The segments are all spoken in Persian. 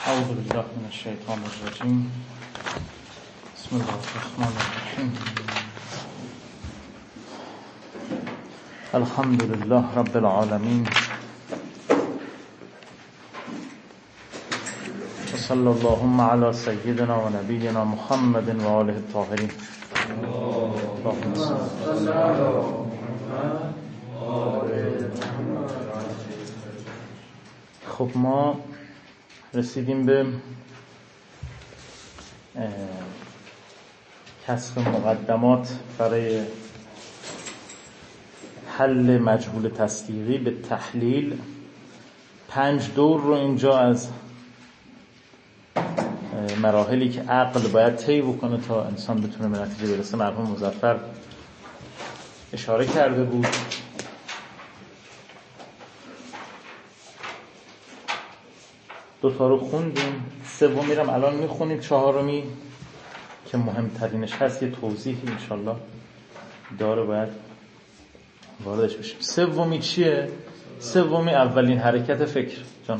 اعوذ بالله من الشیطان الرجیم. بسم الله الرحمن الرحیم. الحمد لله رب العالمین و صلی اللهم علی سیدنا و نبینا محمد و آله الطاهرین. اللهم صل علی محمد. خب ما رسیدیم به کسب مقدمات برای حل مجهول تصدیقی به تحلیل. 5 دور رو اینجا از مراحلی که عقل باید طی بکنه تا انسان بتونه به نتیجه برسه مرحوم مظفر اشاره کرده بود. دوتا رو خوندیم، سومی رو الان میخونیم، 4می که مهمترینش هست یه توضیحی انشالله داره باید واردش بشیم. سومی چیه؟ سومی اولین حرکت فکر. جان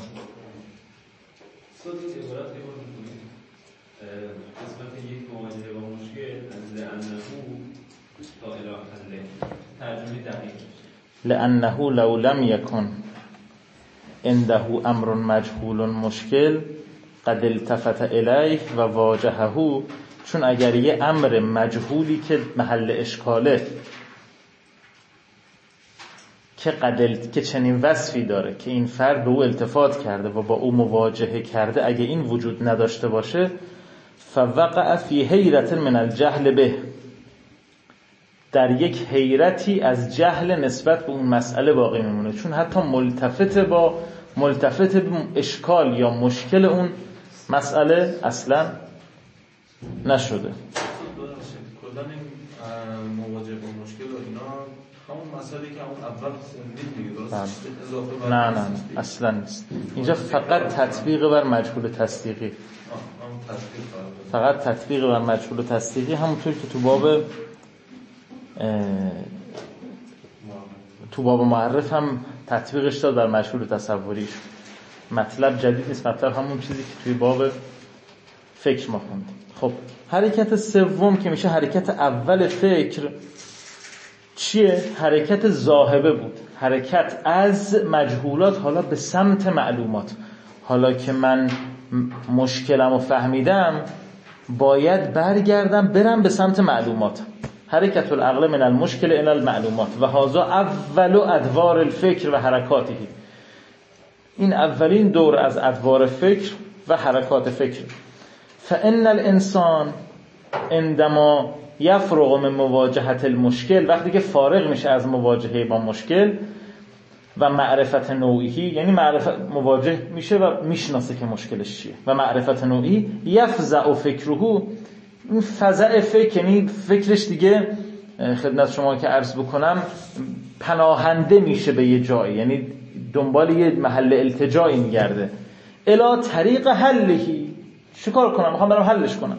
قسمت یک مواجهه با مشکل از لأنه تا اله حله ترجمه دقیق لأنه لو لم يكن عنده امر مجهول مشکل قد التفت الیه و واجهه. چون اگر یه امر مجهولی که محل اشکاله که چنین وصفی داره که این فرد به او التفات کرده و با او مواجهه کرده، اگه این وجود نداشته باشه فوقع فی حیرت من الجهل به، در یک حیرتی از جهل نسبت به اون مسئله باقی میمونه، چون حتی ملتفت به اشکال یا مشکل اون مسئله اصلا نشده. کلا این مواجهه با مشکل و اینا همون مسئله که همون اول میگه درست اضافه نه اصلا نیست. اینجا فقط تطبیق بر مجهول تصدیقی، فقط تطبیق بر مجهول تصدیقی، همونطور که تو باب معرف هم تطبیقش داد بر مجهول تصوریش. مطلب جدید نیست، مطلب همون چیزی که توی باب فکر ما خوندیم. خب حرکت سوم که میشه حرکت اول فکر چیه؟ حرکت ذاهبه بود، حرکت از مجهولات حالا به سمت معلومات. حالا که من مشکلمو فهمیدم باید برم به سمت معلومات. حرکت العقل من المشکل الى المعلومات و هذا اول ادوار الفکر و حرکاته. این اولین دور از ادوار فکر و حرکات فکر. فان الانسان عندما یفرغ من مواجهه المشکل، وقتی که فارغ میشه از مواجهه با مشکل و معرفت نوعی، یعنی معرفت مواجه میشه و میشناسه که مشکلش چیه، و معرفت نوعی، یفزع فکره، این فزع فکر یعنی فکرش دیگه خدمت شما که عرض بکنم پناهنده میشه به یه جایی، یعنی دنبال یه محل التجایی میگرده. الا طریق حلهی، چیکار کنم؟ میخوام برم حلش کنم.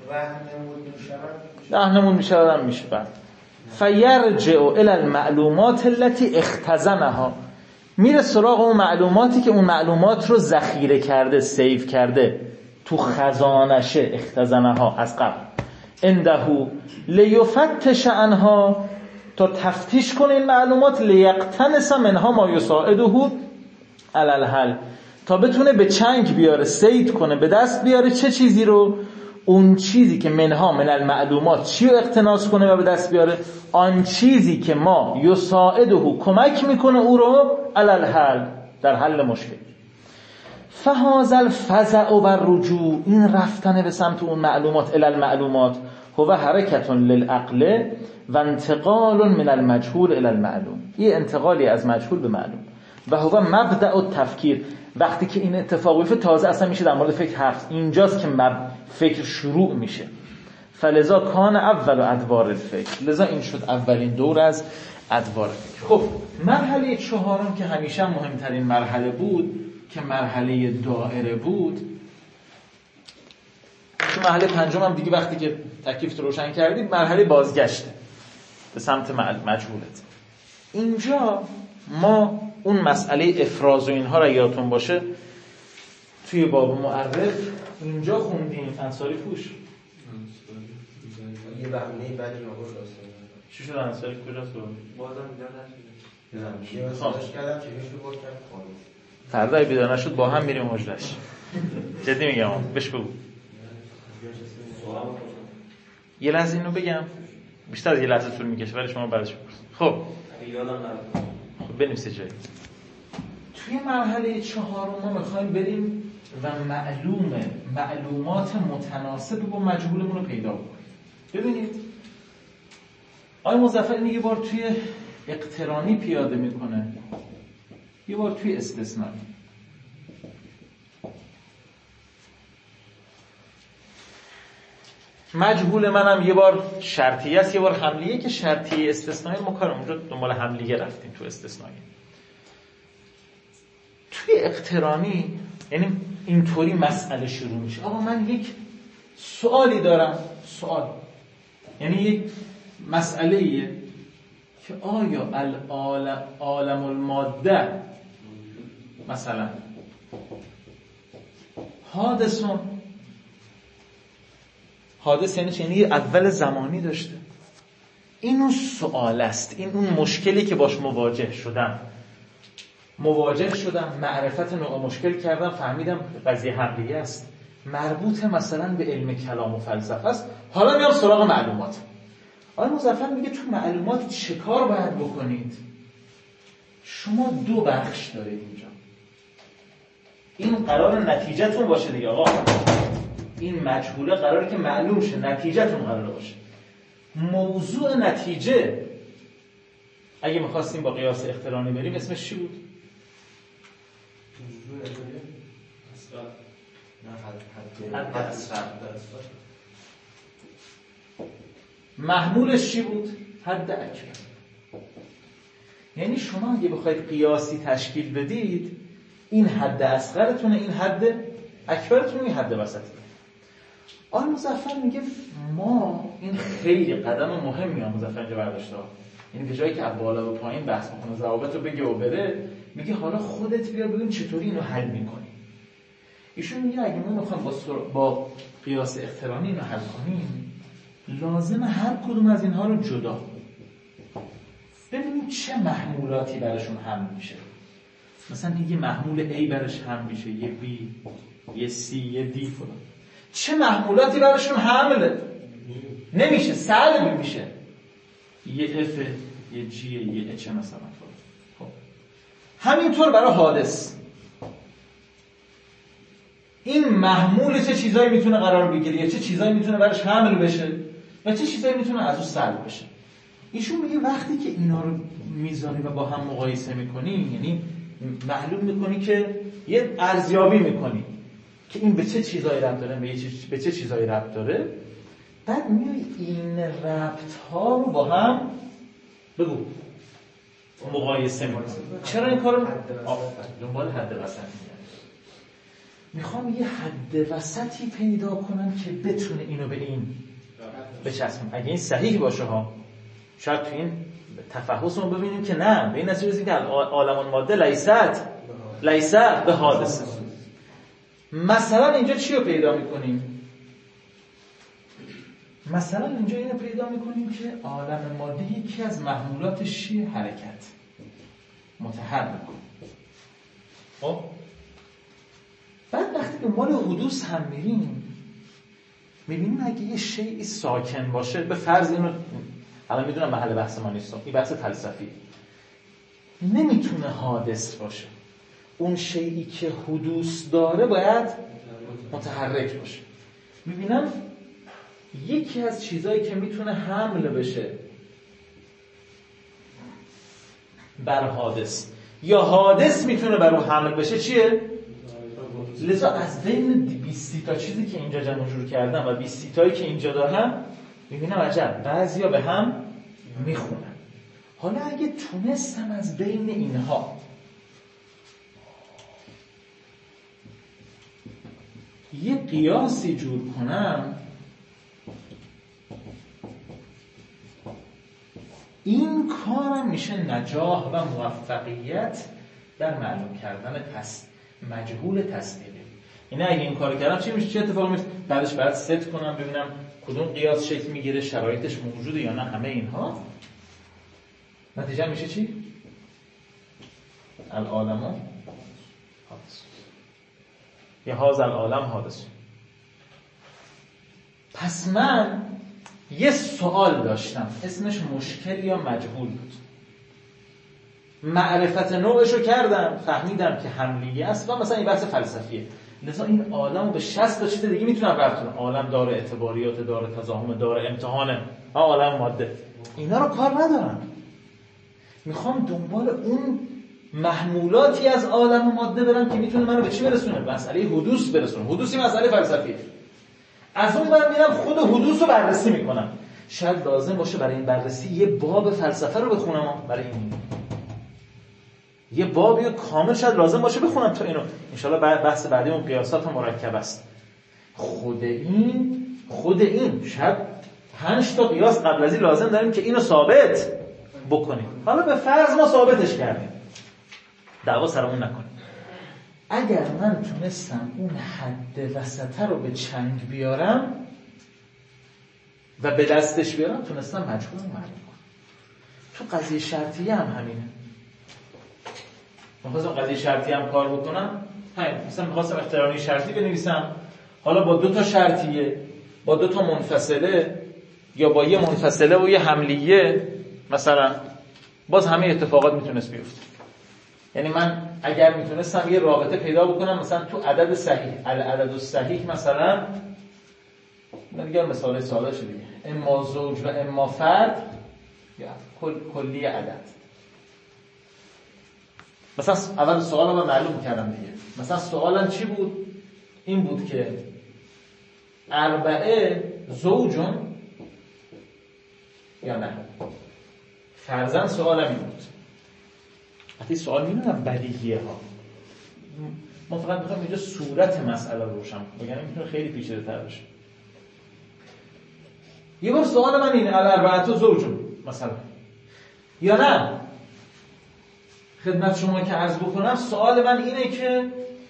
رهنمون میشدم میشه. بعد فیرجع الی المعلومات التي اختزنها، میره سراغ اون معلوماتی که اون معلومات رو ذخیره کرده، سیو کرده تو خزانشه، اختزنها از قبل. عنده لیفتش عنها، تا تفتیش کنه این معلومات، لیقتنس منها ما یساعده علی الحل، تا بتونه به چنگ بیاره، صید کنه، به دست بیاره چه چیزی رو؟ اون چیزی که منها من المعلومات چی رو اقتناس کنه و به دست بیاره؟ آن چیزی که ما یساعده کمک میکنه او رو علی الحل، در حل مشکل. فهذا الفزع و رجوع، این رفتن به سمت اون معلومات، الی المعلومات، هو حرکت للعقل و انتقال من المجهول الی المعلوم، این انتقالی از مجهول به معلوم. و هو مبدأ التفکیر، وقتی که این اتفاق بیفته تازه اصلا میشه در مورد فکر حرف، اینجاست که فکر شروع میشه. فلذا کان اول ادوار الفکر، لذا این شد اولین دور از ادوار فکر. خب مرحله 4 که همیشه مهمترین مرحله بود، که مرحله دائره بود، تو مرحله 5 هم دیگه وقتی که تکلیف رو روشن کردیم مرحله بازگشته به سمت مجهولت. اینجا ما اون مسئله افراز و اینها را یادتون باشه توی باب معرف اینجا خوندیم انصاری پوش یه بهونه بعدی آورد داستان چی شد انصاری کجاست رو؟ بازم بیدار نشد یه مسئلهش کردم که میشو بود کرد خانم فردا بیدار نشد با هم میریم حجرش جدی میگم بهش بگو یه لحظه اینو بگم بیشتر از یه لحظه طول میکشه ولی شما بعدش بپرسید. خب بنویسید جایی توی مرحله 4 ما میخوایم بریم و معلومات متناسب با مجهولمون رو پیدا کنیم. ببینید آقای مظفر اینو یه بار توی اقترانی پیاده میکنه یه بار توی استثنایی. مجهول منم یه بار شرطیه است یه بار حملیه که شرطیه استثنایی ما کارم اونجا دنبال حملیه رفتیم تو استثنایی. توی اقترانی یعنی اینطوری مسئله شروع میشه آقا من یک سوالی دارم سوال یعنی یک مسئله ایه که آیا عالم الماده مثلا حادث یعنی اول زمانی داشته این اون سوال است این اون مشکلی که باش مواجه شدم معرفت نوع مشکل کردم فهمیدم قضیه حملیه است مربوط مثلا به علم کلام و فلسفه است حالا میام سراغ معلومات. آقای مظفر میگه تو معلومات چه کار باید بکنید؟ شما 2 بخش دارید اینجا این قرار نتیجهتون باشه دیگه آقا این مجهوله قراره که معلوم شه نتیجهتون قراره باشه موضوع نتیجه اگه میخواستیم با قیاس اقترانی بریم اسمش چی بود؟ حد اصغر. محمولش چی بود؟ حد اکبر. یعنی شما اگه بخواید قیاسی تشکیل بدید این حد اصغرتونه این حد اکبرتونه این حد وسطی. آقای مظفر میگه ما این خیلی قدم مهمی آقای مظفر اینجا برداشته یعنی به جایی که از بالا به پایین بحث بکنه ضوابط رو بگه و بره میگه حالا خودت بیا ببین چطوری اینو حل میکنی. ایشون میگه اگه ما میخوایم با قیاس اقترانی اینو حل کنیم لازمه هر کدوم از اینها رو جدا ببینیم چه محمولاتی براشون حمل میشه. مثلا یه محمول A برش حمل میشه یه B یه C یه D فلان چه محمولاتی براشون حمله نمیشه سلب میشه یه F یه G یه H مثلا. خب همینطور برای حادث این محمول چه چیزایی میتونه قرار بگیره چه چیزایی میتونه براش حمل بشه و چه چیزایی میتونه از اون سلب بشه. ایشون میگه وقتی که اینا رو میذاری و با هم مقایسه میکنی یعنی معلوم میکنی که یه ارزیابی میکنی که این به چه چیزایی ربط داره به چه چیزایی ربط داره بعد میای این ربط ها رو با هم بگو مقایسه میکنی. چرا این کارو دنبال حد وسط میخوام یه حد وسطی پیدا کنم که بتونه اینو به این بچسبم. اگه این صحیح باشه ها شاید تو این تفحص رو ببینیم که نه به این نتیجه رسیدیم که عالم الماده لیست به حادثه. مثلا اینجا چی رو پیدا میکنیم؟ مثلا اینجا اینو پیدا میکنیم که عالم ماده یکی از محمولاتش چیه؟ حرکت متحرک. خب بعد وقتی دنبال حدوث هم میبینیم اگه یه شیء ساکن باشه به فرض اینو الان میدونم محل بحث ما نیست این بحث فلسفی نمیتونه حادث باشه اون شیئی که حدوث داره باید متحرک باشه. میبینم یکی از چیزایی که میتونه حمل بشه بر حادث یا حادث میتونه بر اون حمل بشه چیه؟ لذا از بین 20 تا چیزی که اینجا جمع جور کردم و 20 تایی که اینجا دارم میبینم عجب بعضیا به هم میخونن. حالا اگه تونستم از بین اینها یه قیاسی جور کنم این کارم میشه نجاح و موفقیت در معلوم کردن مجهول تصدیقی. یعنی اگه این کارو کردم چی میشه؟ چه اتفاقی میفته؟ بعدش باید ست کنم ببینم کدوم قیاس شکل میگیره، شرایطش موجوده یا نه، همه اینها. نتیجه میشه چی؟ العالم حادث یا هذا العالم حادث. پس من یه سوال داشتم اسمش مشکل یا مجهول بود. معرفت نوعشو کردم، فهمیدم که حملیه است و مثلا این بحث فلسفیه، لذا این عالمو به 60 تا چیز دیگه میتونم براتون. عالم داره اعتباریات، داره تزاحم، داره امتحانه، عالم ماده، اینا رو کار ندارم. میخوام دنبال اون محمولاتی از عالم ماده برم که میتونه منو به چی برسونه؟ مسئله حدوث برسونه. حدوثی مسئله فلسفیه. از اون برم میرم خود حدوث رو بررسی میکنم. شاید لازم باشه برای این بررسی یه باب فلسفه رو بخونم. برای این یه بابی کامل شاید لازم باشه بخونم تا اینو. انشالله بحث بعدی اون قیاسات مرکب است. خود این شاید 5 تا قیاس قبل از این لازم داریم که اینو ثابت بکنیم. حالا به فرض ما ثابتش کردیم، دعوا سرمون نکنیم. اگر من تونستم اون حد وسطه رو به چنگ بیارم و به دستش بیارم، تونستم مجهولم معلوم کنم. تو قضیه شرطیه هم همینه. من خواستم قضیه شرطی هم کار بکنم، مثلا میخواستم اقترانی شرطی بنویسم، حالا با 2 تا شرطیه، با 2 تا منفصله، یا با یه منفصله و یه حملیه مثلا، باز همه اتفاقات میتونست بیفته. یعنی من اگر میتونستم یه رابطه پیدا بکنم مثلا تو عدد صحیح، العدد الصحیح مثلا، دیگه مثال ساده شده دیگه، اما زوج و اما فرد یا کلی عدد. مثلا اول سوال رو معلوم کردم دیگه. مثلا سوالم چی بود؟ این بود که 4 زوجون یا نه. فرضاً سوالم این بود. حتی سوال میدونم بدیهیه ها، ما فقط میخوایم اینجا صورت مسئله رو روشن کنیم، یعنی میتونه خیلی پیچیده تر بشه. یه بار سوال من اینه 4 زوجون مثلا، یا نه خدمت شما که عرض بکنم سوال من اینه که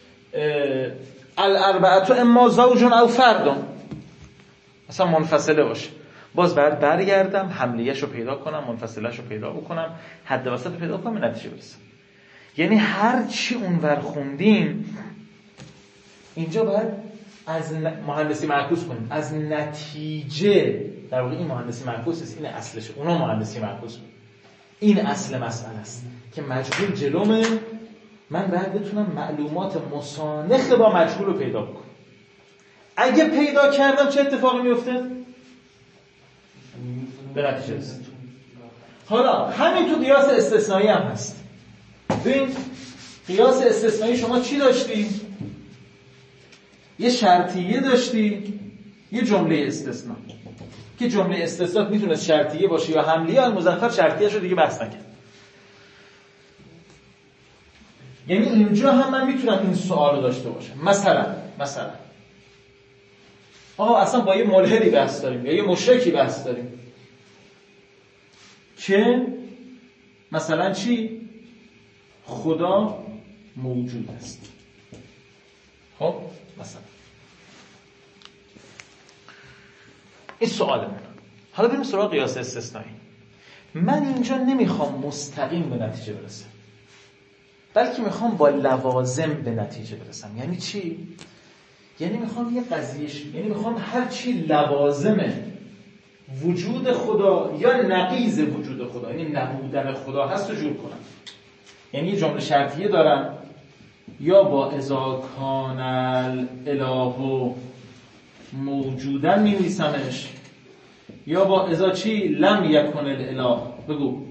4 اما زوجون او فردون مثلا منفصله باشه. باز بعد برگردم حملیه‌ش رو پیدا کنم، منفصله‌ش رو پیدا بکنم، حد وسط رو پیدا کنم، به نتیجه برسم. یعنی هر چی اونور خوندیم اینجا باید از مهندسی معکوس کنیم، از نتیجه. در واقع این مهندسی معکوس است، این اصلشه، اونا مهندسی معکوس بود. این اصل مسئله است که مجهول جلومه، من باید بتونم معلومات مسانخ با مجهول رو پیدا بکنم. اگه پیدا کردم چه اتفاقی میفته؟ به نتیجه رسید. حالا همین تو قیاس استثنایی هم هست. ببین قیاس استثنایی شما چی داشتی؟ یه شرطیه داشتی، یه جمله استثنا. که جمله استثنا میتونه شرطیه باشه یا حملیه، مظفر شرطیه‌شو دیگه بحث نکنه. یعنی اینجا هم من میتونم این سوال رو داشته باشم. مثلا آقا اصلا با یه ملحدی بحث داریم یا یه مشرکی بحث داریم که مثلا چی؟ خدا موجود است. خب مثلا این سوال من. حالا بریم سراغ قیاس استثنایی. من اینجا نمیخوام مستقیم به نتیجه برسم، بلکه میخوام با لوازم به نتیجه برسم. یعنی چی؟ یعنی میخوام یه قضیهش، یعنی میخوام هر چی لوازم وجود خدا یا نقیض وجود خدا، یعنی نبودن خدا هست رو جور کنم. یعنی یه جمله شرطیه دارم، یا با اذا کان الاله موجودن می‌نویسمش، یا با اذا چی لم یکن الاله بگو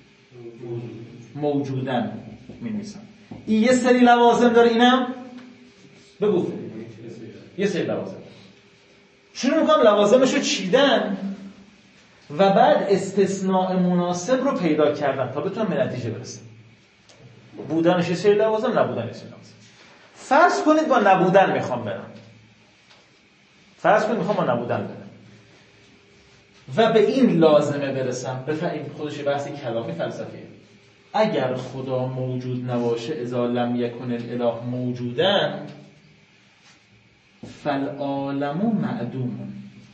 موجودن می‌نویسم. این یه سری لوازم داره، اینم بگو یه سری لوازم. شروع می‌کنم لوازمشو چیدن و بعد استثناء مناسب رو پیدا کردن تا بتونم به نتیجه برسم. بودنش یه سری لوازم، نبودنش یه سری لوازم. فرض کنید با نبودن میخوام برم. فرض کنید میخوام با نبودن برم و به این لازمه برسم. بفهمید خودش بحثی کلامی فلسفیه. اگر خدا موجود نباشه، اذا لم یکن الاله موجودن، فالعالم معدوم،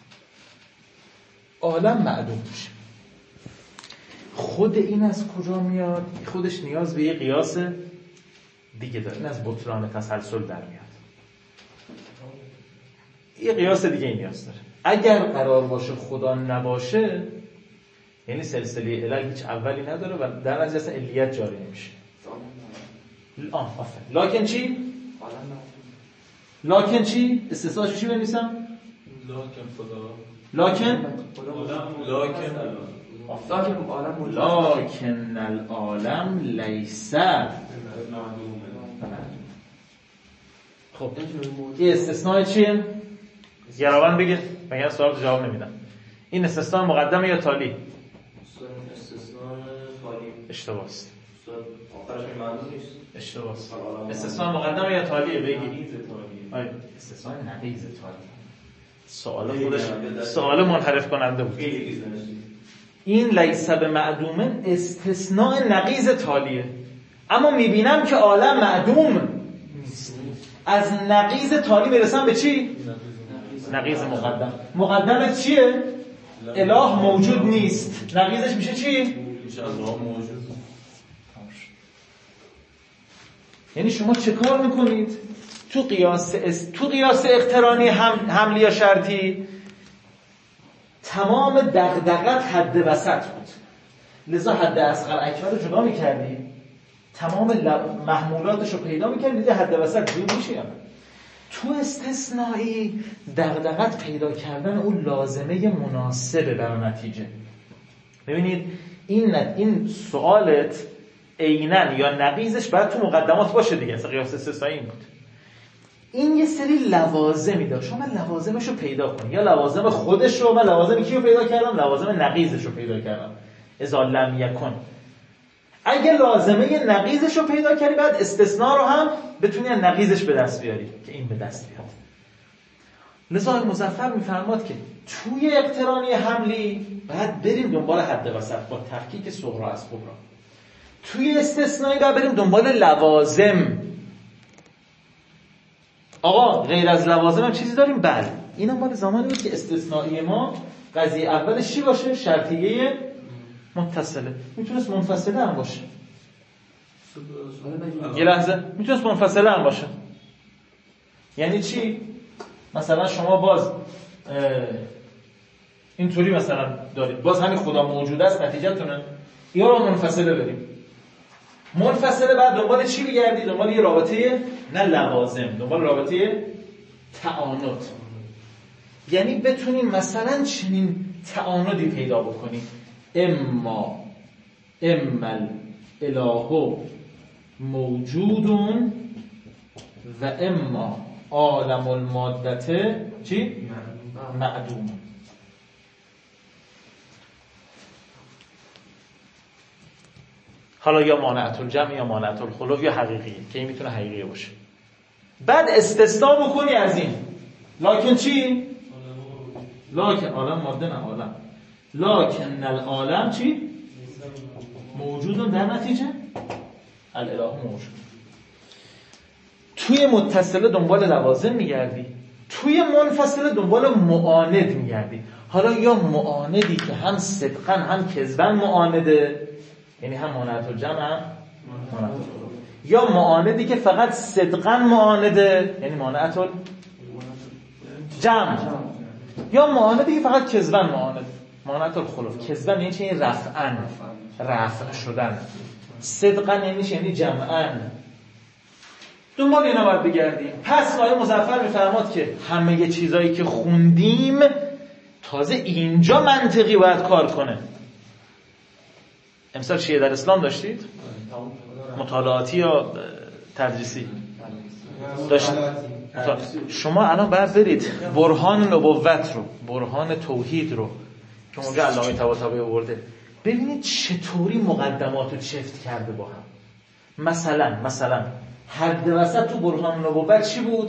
عالم معدوم میشه. خود این از کجا میاد؟ خودش نیاز به یه قیاس دیگه داره. این از بطلان تسلسل در میاد. یه قیاس دیگه نیاز داره. اگر قرار باشه خدا نباشه، یعنی سلسله علل هیچ اولی نداره و در نتیجه اصلا علیت جاری نمیشه. لکن چی؟ لکن چی؟ استثناءش چی بنویسم؟ لکن خدا. لکن العالم لیس. خب این استثناء چیه؟ گراون بگید، مگر سوال جواب نمیدم. این استثناء مقدمه یا تالی؟ استثناء تالی. اشتباه است. آخرش معلوم نیست. اشتباه است. استثناء مقدمه یا تالیه؟ بگید. آره، استثناء نقیض تالی. سوال منحرف کننده بود. این لیس بمعدوم استثناء نقیض تالیه، اما میبینم که عالم معدوم نیست. از نقیض تالی میرسم به چی؟ نقیض مقدم. مقدم چیه؟ اله موجود نیست. نقیضش میشه چی؟ میشه الله موجود. یعنی شما چه کار میکنید؟ تو قیاس اقترانی حملی یا شرطی تمام دغدغت حد وسط بود، لذا حد اصغر اکبر رو جدا میکردی، تمام محمولاتش رو پیدا میکردی، دیگه حد وسط جور میشه. تو استثنایی دغدغت پیدا کردن اون لازمه مناسبه برای نتیجه. ببینید این سوالت عیناً یا نقیضش باید تو مقدمات باشه دیگه. اصلا قیاس استثنایی این بود. این یه سری لوازمی داره، شما لوازمش رو پیدا کن، یا لوازم خودش رو. من لوازم کی رو پیدا کردم؟ لوازم نقیضش رو پیدا کردم. اذا لم یکن. اگه لازمه نقیضش رو پیدا کردی، بعد استثناء رو هم بتونی از نقیضش به دست بیاری که این به دست بیاد. لذا مظفر میفرماد که توی اقترانی حملی باید بریم دنبال حد وسط با تفکیک صغرا از کبرا. توی استثنایی باید بریم دنبال لوازم. آقا غیر از لوازم هم چیزی داریم؟ بله. اینا مال زمانی بود که استثنایی ما قضیه اولش چی باشه؟ شرطیه متصله. میتونست منفصله هم باشه. یه لحظه، میتونست منفصله هم باشه. یعنی چی؟ مثلا شما باز اینطوری مثلا دارید، باز همین خدا موجود است نتیجه‌تونه، یا رو منفصله بریم. منفصله بعد دنبال چی بگردی؟ دنبال یه رابطه نه لوازم، دنبال رابطه تعاند. یعنی بتونیم مثلا چنین تعاندی پیدا بکنیم: اما الاله موجودون و اما عالم المادته چی؟ معدوم. حالا یا مانعت الجمع یا مانعت الخلف یا حقیقیه که این میتونه حقیقیه باشه. بعد استثناء بکنی از این. لکن چی؟ لکن عالم ماده نه عالم. لکن العالم چی؟ موجودون در نتیجه الاله موجود. توی متصله دنبال لوازم میگردی، توی منفصله دنبال معاند میگردی. حالا یا معاندی که هم صدقا هم کذبا معانده، یعنی هم مانعت الجمع هم مانعت الخلف، یا معاندی که فقط صدقا معانده، یعنی مانعت الجمع، یا معاندی که فقط کذبا معانده، مانعت الخلف. کذبا یعنی چی؟ رفعا، رفع شدن. صدقا یعنی جمعا. دنبال اینا باید بگردیم. پس آیه مظفر میفرماد که همه چیزایی که خوندیم تازه اینجا منطقی باید کار کنه. امسال چیه در اسلام داشتید؟ مطالعاتی یا تدریسی؟ داشتید. شما الان باید برید برهان نبوت رو، برهان توحید رو که اونجا علامه طباطبایی آورده، ببینید چطوری مقدمات رو چفت کرده با هم. مثلا حد وسط تو برهان نبوت چی بود؟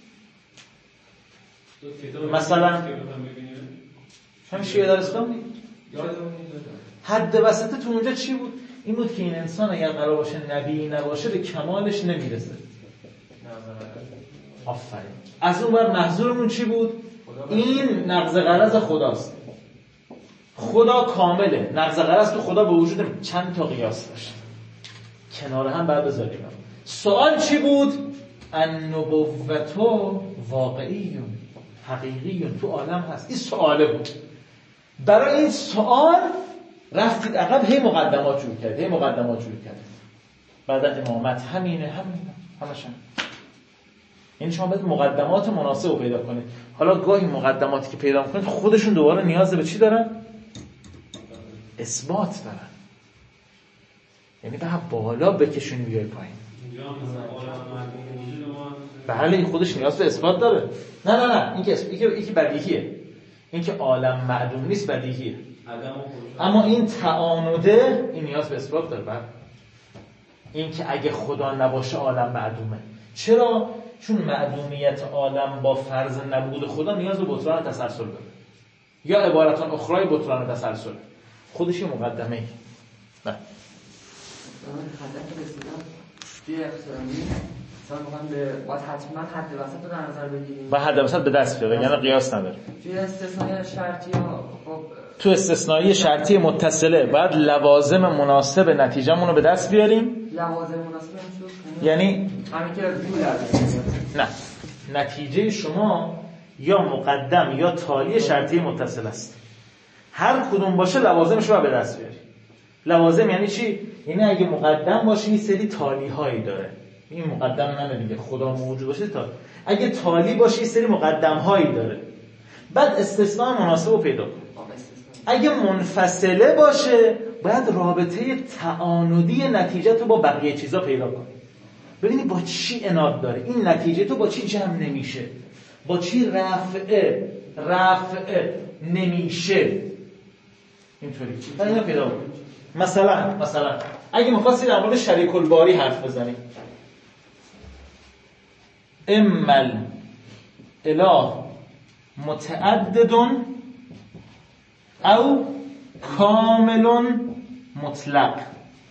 مثلا همین شیعه در اسلام دید. حد وسط تو اونجا چی بود؟ این بود که این انسان اگر قرار باشه نبی نباشه به کمالش نمیرسه. آفرین. از اون ور محظورمون چی بود؟ این نقض غرض خداست. خدا کامله. نقض غرض تو خدا به وجود چند تا قیاس داشت. کنار هم بعد بذاریم. سوال چی بود؟ النبوة واقعی حقیقی تو عالم هست. این سواله بود. برای این سوال رفتید عقب، هی مقدمات جور کرد. بعد امامت همینه همش هم. یعنی شما باید مقدمات مناسب رو پیدا کنید. حالا گاهی مقدماتی که پیدا میکنید خودشون دوباره نیاز به چی دارن؟ اثبات دارن. یعنی به بالا بکشونی بیای پایین. بله این خودش نیاز به اثبات داره. نه این که بدیهیه. این که عالم معلوم نیست بدیهیه. اما این تعانده این نیاز به اثبات داره. بله. این که اگه خدا نباشه عالم معدومه. چرا؟ چون معدومیت عالم با فرض نبود خدا نیاز به بطلان تسلسل داره. یا عبارتان اخرای بطلان تسلسل. خودش مقدمه ای. نه. هدف رسیدن توی اخترامی باید حتما حد وسط رو در نظر بگیریم. و حد وسط به دست بیاره، یعنی قیاس نداره. توی استثنایی شرطی ها تو استثنایی شرطی متصله باید لوازم مناسب نتیجه‌مون رو به دست بیاریم. لوازم مناسب یعنی همین که نه، نتیجه شما یا مقدم یا تالی شرطی متصل است. هر کدوم باشه لوازمش رو به دست بیاری. لوازم یعنی چی؟ یعنی اگه مقدم باشه یه سری تالی هایی داره. این مقدم نه دیگه، خدا موجود باشه تالی. اگه تالی باشه یه سری مقدم هایی داره. بعد استثناء مناسب رو پیدا کن. اگه منفصله باشه باید رابطه تعانودی نتیجه تو با بقیه چیزا پیدا کن. ببینی با چی عناد داره، این نتیجه تو با چی جمع نمیشه، با چی رفع نمیشه. اینطوری اینا پیدا کن. مثلا اگه می‌خواستی در مورد شریک الباری حرف بزنی، امل اله متعدد او کامل مطلق.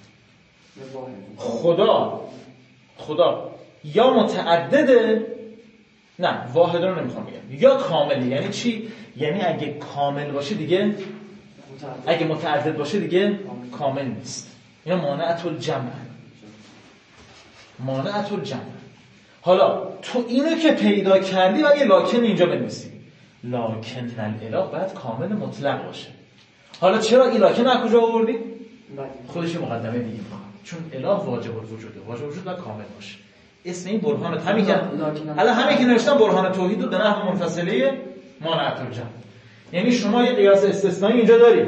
خدا یا متعدده، نه واحد رو نمیخوام بگم، یا کامله. یعنی چی؟ یعنی اگه کامل باشه دیگه، اگه متعدد باشه دیگه کامل نیست. اینا مانعت الجمع. حالا تو اینو که پیدا کردی و یه لاکن اینجا بنویسی، لاکن الاله باید کامل مطلق باشه. حالا چرا این لاکن از کجا آوردی؟ خودش مقدمه دیگه، چون اله واجب الوجوده، واجب الوجود باید کامل باشه. اسم این برهان همین که الان همین که نوشتم برهان توحید و نحو منفصله مانعت الجمع. یعنی شما یه قیاس استثنایی اینجا داری،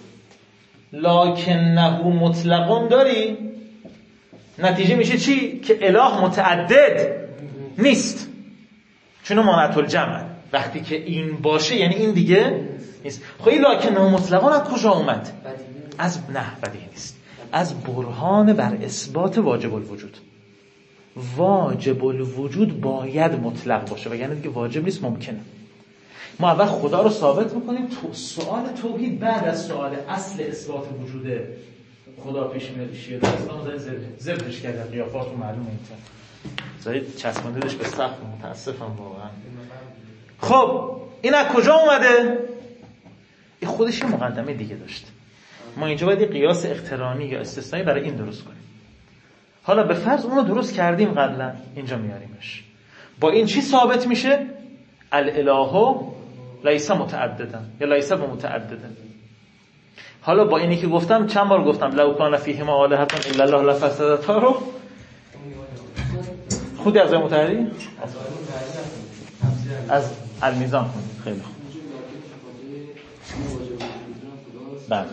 لکنه مطلقون داری، نتیجه میشه چی؟ که اله متعدد نیست، چون مانعت الجمع. وقتی که این باشه یعنی این دیگه نیست. خب این لکنه مطلقون از کجا اومد؟ از بدیهی نیست، از برهان بر اثبات واجب الوجود. واجب الوجود باید مطلق باشه و یعنی دیگه واجب نیست، ممکنه. ما اول خدا رو ثابت میکنیم، سوال توحید بعد از سوال اصل اثبات وجود خدا پیش میاد. شیعه در اسلام زبرش کرده، قیافات رو معلومه اینطور زاید چسباندهش به سقف. متاسفم واقعا. خب این از کجا اومده؟ این خودش یه مقدمه دیگه داشت. ما اینجا باید یه قیاس اقترانی یا استثنایی برای این درست کنیم. حالا به فرض اونو درست کردیم قبلا، اینجا میاریمش. با این چی ثابت میشه؟ الاله لیس متعددا یا لیس بمتعددا. حالا با اینی که گفتم چند بار گفتم لو کان فیهما آلهة الا الله لفسدتا رو خودی از متحری از المیزان کنید. خیلی خوب. بله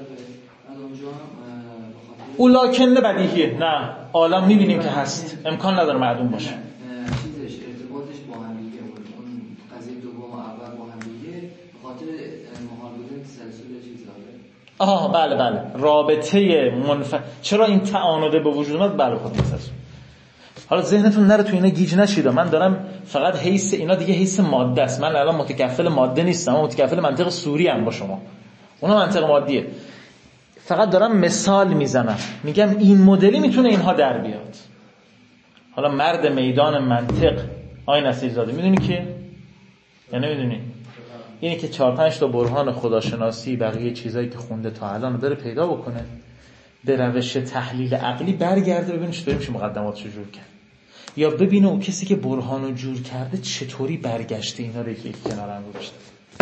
او لاکنه بدیهیه، نه عالم میبینیم که هست، امکان نداره معدوم باشه. چیزش ارتباطش با هم دیگه، اون قضیه دوم و اول با هم دیگه به خاطر محال بودن تسلسل چیزا. بله رابطه چرا این تعانده به وجود اومد؟ بله خاطر تسلسل. حالا ذهنتون نره تو اینا گیج نشید. من دارم فقط حیث اینا دیگه حیث ماده است. من الان متکفل ماده نیستم، من متکفل منطق سوری ام با شما. اونا منطق مادیه. فقط دارم مثال میزنم، میگم این مدلی میتونه اینها در بیاد. حالا مرد میدان منطق آقای نصیرزاده میدونی که یا نمیدونی؟ اینی که 4-5 تا برهان خداشناسی بقیه چیزایی که خونده تا الان بره پیدا بکنه، به روش تحلیل عقلی برگرده ببینه چطوری میشه مقدماتشو جور کرد، یا ببینه اون کسی که برهانو جور کرده چطوری برگشته اینا رو یکی کنار هم گذاشته.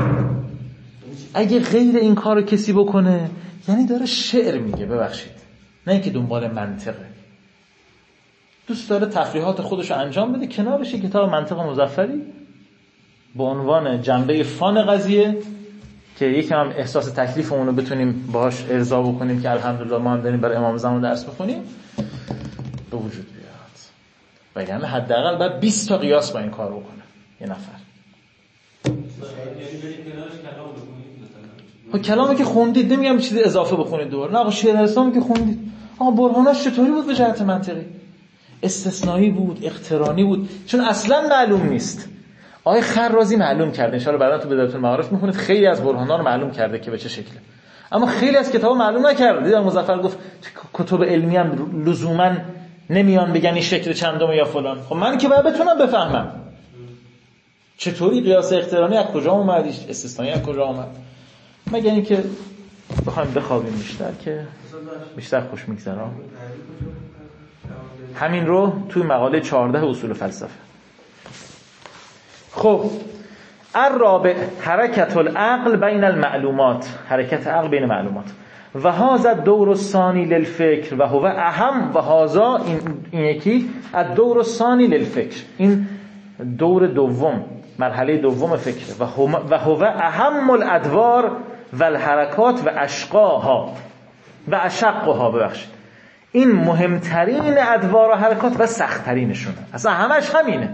اگه غیر این کارو کسی بکنه یعنی داره شعر میگه، ببخشید، نه اینکه دنبال منطقه. دوست داره تفریحات خودشو انجام بده، کنارش کتاب منطق مظفری به عنوان جنبه فان قضیه که یکم هم احساس تکلیفمون رو بتونیم باهاش ارضا بکنیم که الحمدلله ما هم داریم برای امام زمان درس بخونیم، به وجود بیاد. وگرنه حداقل باید 20 تا قیاس با این کار بکنه یه نفر. کلامی که خوندید، نمیگم چیزی اضافه بخونید دوباره، نه آقا شعر اسلامی که خوندید، آقا برهانش چطوری بود به جهت منطقی؟ استثنایی بود، اقترانی بود، چون اصلا معلوم نیست. آقای خرازی معلوم کرده، ان شاء الله بعدا تو بدایت المعارف میخونید، خیلی از برهانا رو معلوم کرده که به چه شکله، اما خیلی از کتابا معلوم نکرده. دیدم مظفر گفت کتب علمی هم لزوما نمیان بگن این شکل چندم یا فلان. خب من که باید بتونم بفهمم چطوری قیاس اقترانی از کجا اومد، استثنایی از کجا اومد، مگر اینکه بخوایم بخوابیم بیشتر که بیشتر خوش میگذره. همین رو توی مقاله 14 اصول فلسفه. خب الرابع حرکت العقل بین المعلومات، حرکت عقل بین معلومات. و هذا الدور الثانی للفکر و هو اهم و هذا این یکی الدور الثانی للفکر، این دور دوم، مرحله دوم فکر. و هو اهم الادوار و الحرکات و اشقاها و اشقها، ببخشید، این مهمترین ادوار و حرکات و سخت‌ترینشونه، اصلا همش همینه.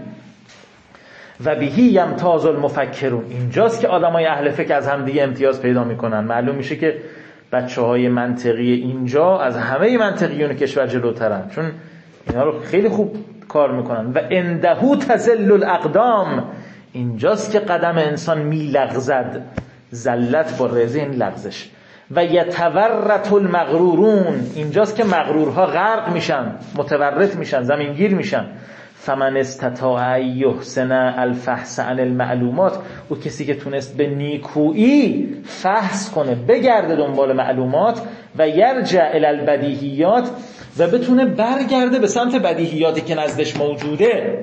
و بهی یمتاز المفکرون، اینجاست که آدمای اهل فکر از همدیگه امتیاز پیدا میکنن. معلوم میشه که بچه‌های منطقی اینجا از همه منطقیون کشور جلوترن، چون اینا رو خیلی خوب کار میکنن. و عنده تزل الاقدام، اینجاست که قدم انسان میلغزد، زلت با رزه این لغزش. و یتورط المغرورون، اینجاست که مغرورها غرق میشن، متورط میشن، زمینگیر میشن. فمن استطاع یحسن الفحص عن المعلومات، او کسی که تونست به نیکویی فحص کنه، بگرده دنبال معلومات، و یرجع الی البدیهیات، و بتونه برگرده به سمت بدیهیاتی که نزدش موجوده،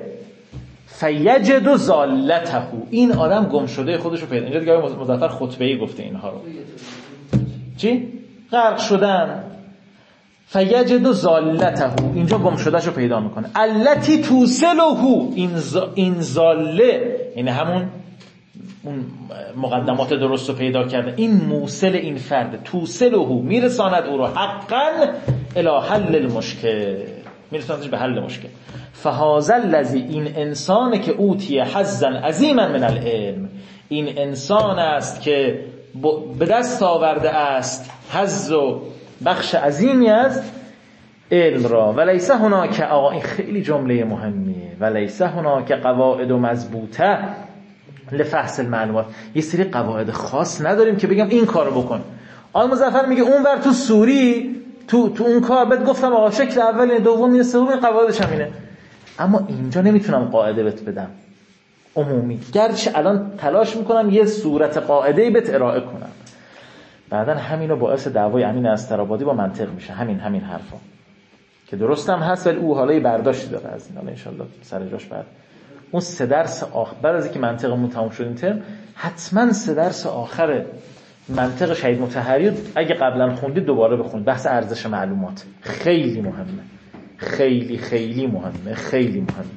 فیجد ضالته، این آدم گم شده خودشو پیدا. اینجا دیگه مظفر خطبه‌ای گفته اینها رو، چی؟ غرق شدن. فیجد ضالته، اینجا گم شدهشو پیدا میکنه. التی توصله، این ضاله یعنی همون اون مقدمات درست رو پیدا کرده، این موصل این فرد، توصله میرساند او رو حقا الی حل المشکل، میرساندش به حل مشکل. فهذا الذی، این انسان که اوتی حظا عظیما من العلم، این انسان است که به دست آورده است حظ و بخش عظیمی از علم را. ولیس هناک، این خیلی جمله مهمیه، ولیس هناک قواعد مضبوطه لفحص المعلومات، یه سری قواعد خاص نداریم که بگم این کارو بکن. آقای مظفر میگه اونور تو سوری تو اون کار بهت گفتم آقا شکل اول، دوم، سوم، قواعدش همینه، اما اینجا نمیتونم قاعده بهت بدم عمومی، گرچه الان تلاش میکنم یه صورت قاعده‌ای بهت ارائه کنم. بعدن همینو باعث دعوای امین استرابادی با منطق میشه، همین حرفا که درستم هست، ولی او حالا برداشتی داره از این، حالا انشالله سر جاش. بعد اون 3 درس آخر، بعد از اینکه منطقمون تموم شد این ترم، حتما 3 درس آخر منطق شهید مطهری اگه قبلا خوندید دوباره بخونید. بحث ارزش معلومات خیلی مهمه، خیلی مهمه، خیلی مهمه.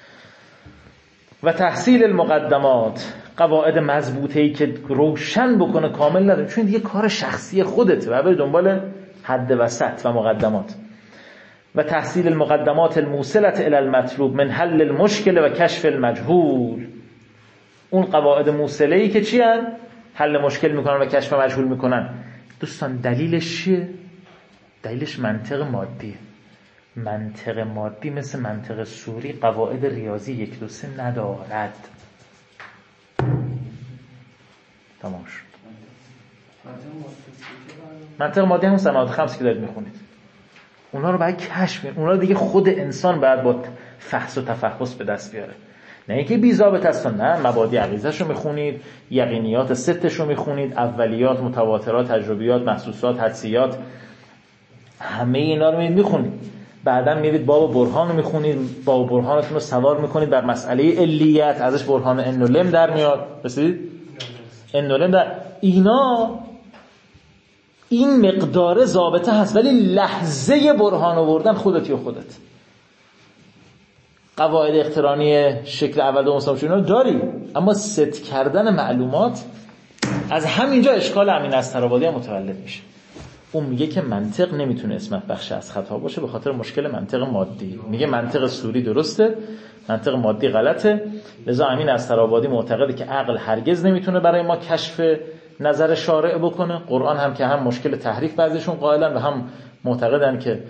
و تحصیل المقدمات، قواعد مضبوطه‌ای که روشن بکنه، کامل نداره، چون دیگه کار شخصی خودته و بری دنبال حد وسط و مقدمات. و تحصیل المقدمات الموصلة الی المطلوب من حل المشکل و کشف المجهول، اون قواعد موصله‌ای که چی هن؟ حل مشکل میکنن و کشف مجهول میکنن. دوستان دلیلش چیه؟ دلیلش منطق مادیه. منطق مادی مثل منطق سوری قواعد ریاضی 1 2 3 ندارد. تمام شد. منطق مادی همون صناعات 5 که دارید میخونید، اونا رو باید کشف کنید، اونا رو دیگه خود انسان باید با فحص و تفحص به دست بیاره. نه اینکه بی ضابط است، نه، مبادی عقیده‌ش رو میخونید، یقینیات ستش رو میخونید، اولیات، متواترات، تجربیات، محسوسات، حدسیات، همه اینا رو میخونید. بعدا میرید باب برهان رو میخونید، باب برهانتون رو سوار میکنید بر مسئله علیت، ازش برهان ان و لم در میاد. رسیدید؟ ان و لم در اینا این مقدار ضابطه هست، ولی لحظه برهان آوردن خودتی و خودت. قواعد اقترانی شکل اول دوم سوم اینا داری، اما ست کردن معلومات از همینجا اشکال امین استرابادی هم متولد میشه. اون میگه که منطق نمیتونه اسمت بخش از خطا باشه به خاطر مشکل منطق مادی. میگه منطق سوری درسته، منطق مادی غلطه. لذا امین استرابادی معتقده که عقل هرگز نمیتونه برای ما کشف نظر شارع بکنه. قرآن هم که هم مشکل تحریف بعضیشون قائلن و هم معتقدن که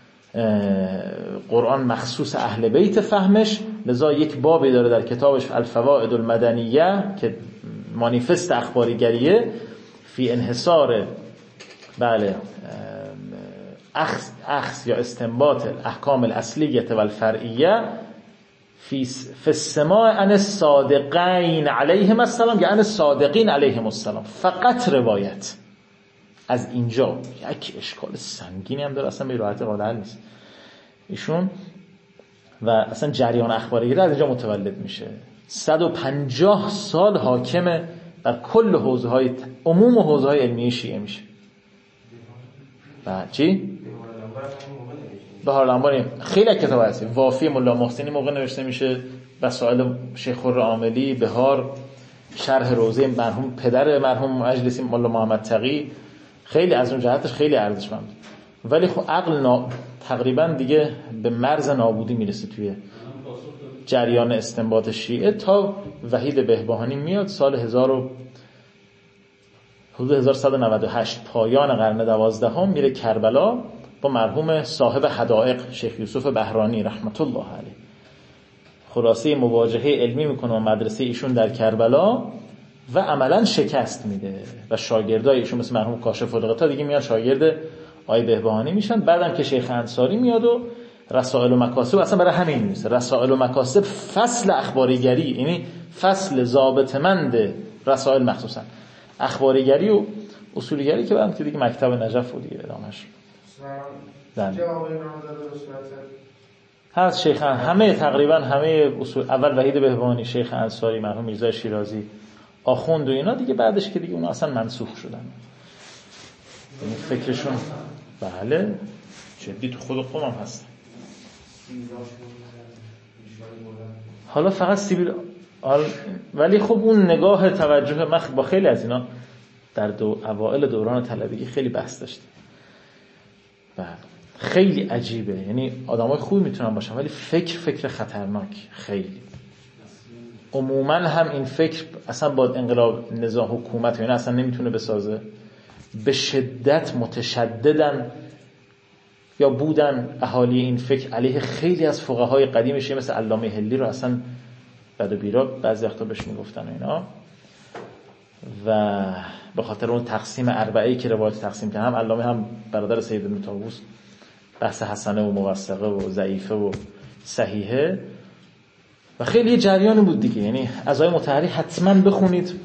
قرآن مخصوص اهل بیت فهمش. لذا یک بابی داره در کتابش الفوائد المدنیه که مانیفست اخباریگریه، فی انحصار اخذ یا استنباط الاحکام الاصلیه و الفرعیه فی السماع عن الصادقین علیهم السلام یا عن الصادقین علیهم السلام. فقط روایت از اینجا یک اشکال سنگینی هم داره، اصلا به راحتی قابل حل نیست ایشون. و اصلا جریان اخباری از اینجا متولد میشه. 150 سال حاکمه در کل حوزه‌های عموم حوزه‌های علمی شیعه میشه. و چی؟ بهار الانبار خیلی از کتاب هست. وافی ملا محسنی موقع نوشته میشه، وسائل شیخ خرعاملی، بهار، شرح روزه مرحوم پدر مرحوم مجلسی ملا محمد تقی، خیلی از اون جهتش خیلی ارزشمند. ولی خب عقل تقریبا دیگه به مرز نابودی میرسه توی جریان استنباط شیعه تا وحید بهبهانی میاد سال 1198 پایان قرن 12 میره کربلا با مرحوم صاحب حدائق شیخ یوسف بهرانی رحمت الله علیه. خلاصه مواجهه علمی میکنه با مدرسه ایشون در کربلا و عملا شکست میده و شاگردای ایشون مثل مرحوم کاشف الغطا دیگه میان شاگرد آقای بهبهانی میشن. بعدم که شیخ انصاری میاد و رسائل و مکاسب، اصلا برای همین نیست. رسائل و مکاسب فصل اخباریگری، یعنی فصل ضابطمند رسائل، مخصوصا اخباریگری و اصولیگری که بعدم که دیگه مکتب نجف و دیگه ادامهش هست. شیخ همه تقریبا همه اصول اول وحید بهبهانی، شیخ انصاری، مرحوم میرزا شیرازی، آخوند و اینا دیگه بعدش که دیگه اونا اصلا منسوخ شدن. یعنی فکرشون بله جدی تو خود قوم هم هست. حالا فقط سیبیل ولی خب اون نگاه توجه من با خیلی از اینا در اوائل دوران طلبگی خیلی بحث داشتیم و خیلی عجیبه. یعنی آدمای خوبی میتونن باشن ولی فکر خطرناک خیلی. عموما هم این فکر اصلا با انقلاب نظام حکومت و اینا اصلا نمیتونه بسازه. به شدت متشددن یا بودن اهالی این فکر علیه خیلی از فقهای قدیمش مثل علامه حلی رو اصلا بد و بیرا بعضی وقتا بهش میگفتن اینا. و به خاطر اون تقسیم اربعه‌ای که روایت تقسیم کردن، هم علامه هم برادر سید ابن طاووس، بحث حسنه و موثقه و ضعیفه و صحیحه و خیلی یه جریانی بود دیگه. یعنی اعضای مطهری حتما بخونید